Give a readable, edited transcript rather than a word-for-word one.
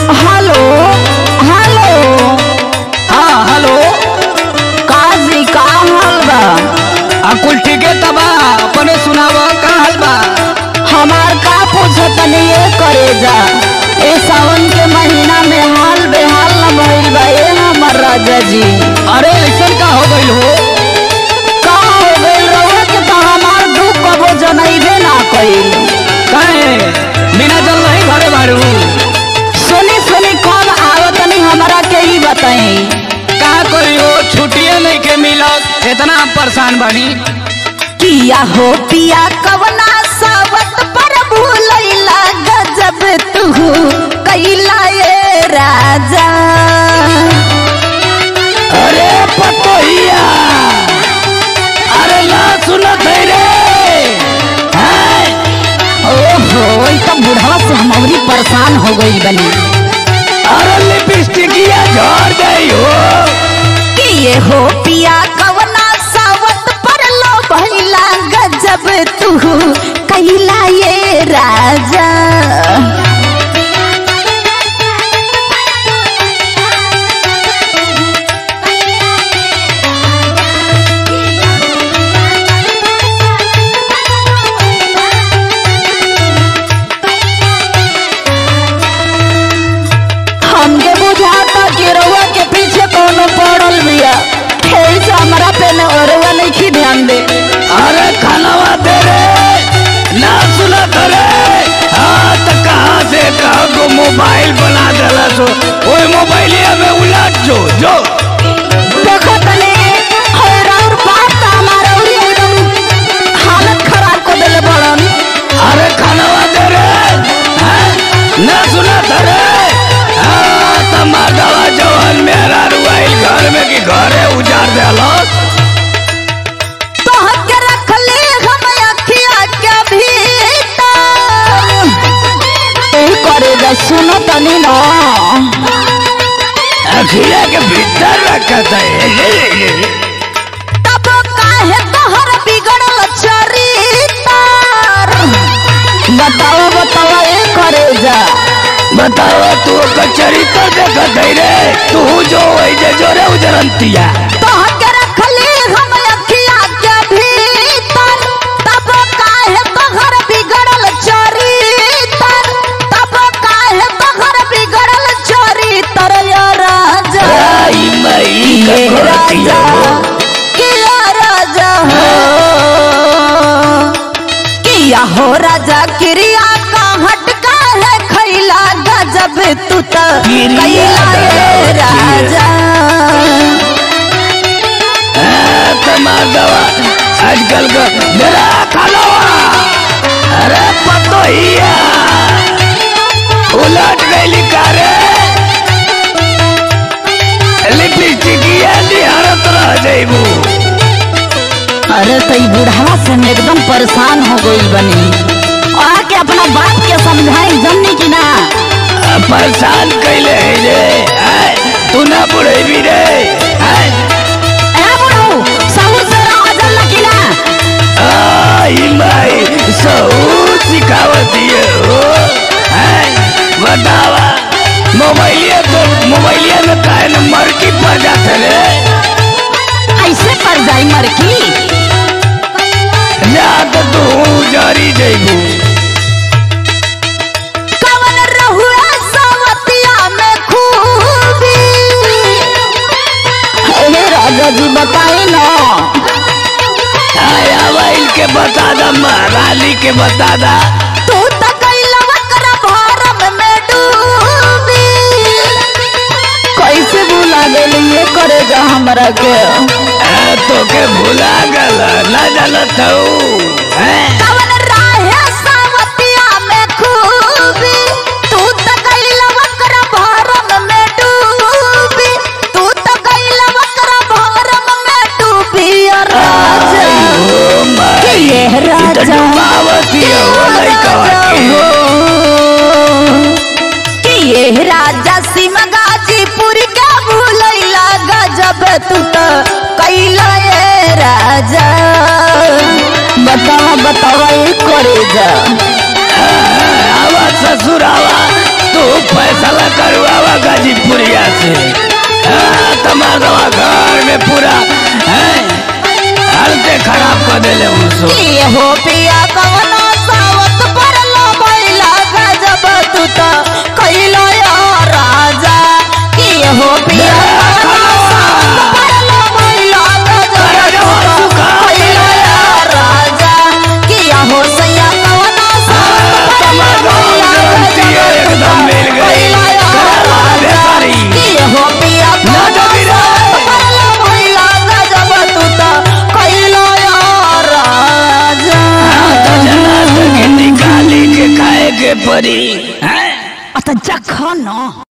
Hello hello. हाँ hello. काजी का हाल बा? कुल ठीके तबा अपने सुनाव का हाल बा? हमार का पूछत नहीं ये करे जा। ए सावन के महीना में हाल बेहाल न भइल बा ए हमर राजा जी। अरे ऐसा का हो गइल हो? का हो गइल रउआ के तो हमार दुख कबो जनइबे ना कइल। काहे बिना जल नहीं घरे बारू? सुनी सुनी कौन आवत नहीं हमरा के ही बताई। का करी हो छुट्टिए नहीं के मिलत इतना परेशान बानी। किया हो पिया कवना सावत पर भूलैला गजब तू कैला ये राजा। अरे पतोहिया अरे ना सुनत है रे। ओहो ई तो बुढ़वा से हम अवरी परेशान हो गई बनी। अरे लिपस्टिकिया झड़ गई हो। किए हो पिया कवना सावत पर लो भैला गजब तू कैला ये राजा। हमके बुझाता कि रउआ के पीछे कोनो पड़ल बिया। ऐसे हमरा पे न रउआ नहीं ध्यान दे। अरे खानावा दे रे ना सुनत रे। हाँ तो कहाँ से कहाँ को मोबाइल बना देला सो ओए मोबाइलिया में उलट जो देखो तने और बात तो हमारा उरी एकदम हालत खराब कर देले बड़न। अरे खानावा दे रे। हाँ? ना सुनत रे। हाँ तो माधवा जवान मेरा रुआइल घर में कि घरे उजाड़ देलस। तो हके रख ले हम अखिया के भीतर। ए करे जा सुनो तनी ना। अखिया के भीतर रखत है। तब काहे तोहर बिगड़ल चरित्र। बताओ बताओ ए करे जा। बतावा तू कचरी तो देखत है रे। तू जो है जोरे उजरंतिया। तो हके रख ले हम अखिया के भीतर। तब काहे तोहर बिगड़ल चरित्र। तब काहे तोहर बिगड़ल चरित्र या राजा। आई मई ये ककोतिया राजा हो। किया राजा हो। किया हो राजा क्रिया का हटका है खैला गजब तू तो क्रिया कैला ये राजा। माधवा आजकल का मेरा खालवा। अरे पतोहिया उलट गई कारे। लिपस्टिकिया निहारत रह जाइबू। अरे तो ई बुढ़ावा से हम एकदम परेशान हो गई बनी। आके अपना बाप के समझाई जमनी की ना। परेशान कैले है रे। तू ना बुढ़ेबी रे। ए बुढ़ऊ सहूर से रहा जल्ला की ना। आई माई सहू सिखावती हो। बतावा मोबाइलिया में काहे न मरकी पड़ जाते रे। ऐसे पर जाई मरकी। जा तो तू जारी जइबू। कवन रहुआ सवतिया में खूबी। हे राजा जी बताए ना। आया वाइल के बता दा महाराली के बता दा। तू तो कैला वकरा भरम में डूबी। कैसे भुला गेली ये करे जा हमरा के। तो के भुला गल ना जानत हूँ। कवन राहे सवतिया में खूबी। तू तो कैला वकरा भरम में डूबी। तू तो कैला वकरा भरम में डूबी और राजा। ये राजा कि ये राजा सिम गाजीपुर के भूलैला गजब तू तो कैला ये राजा। बतावा बतावा ये करे जा। आवा ससुरावा तू फैसला करवावा गाजीपुरिया से। तुम्हारा घर में पूरा हालते खराब कर दिले उनसो। ये हो पिया कवना सावत पर लो भइला गजब तू तो कइलो या राजा। कि ये हो पिया कवना सावत पर लो भइला गजब तू तो कइलो या राजा। कि ये हो सैया कवना सावत पर लो भइला एकदम मिल गई। कइलो या राजा। कि ये हो पिया कवना सावत पर लो भइला गजब तू तो कइलो या राजा। निकाली के खाए के परी। अत जखन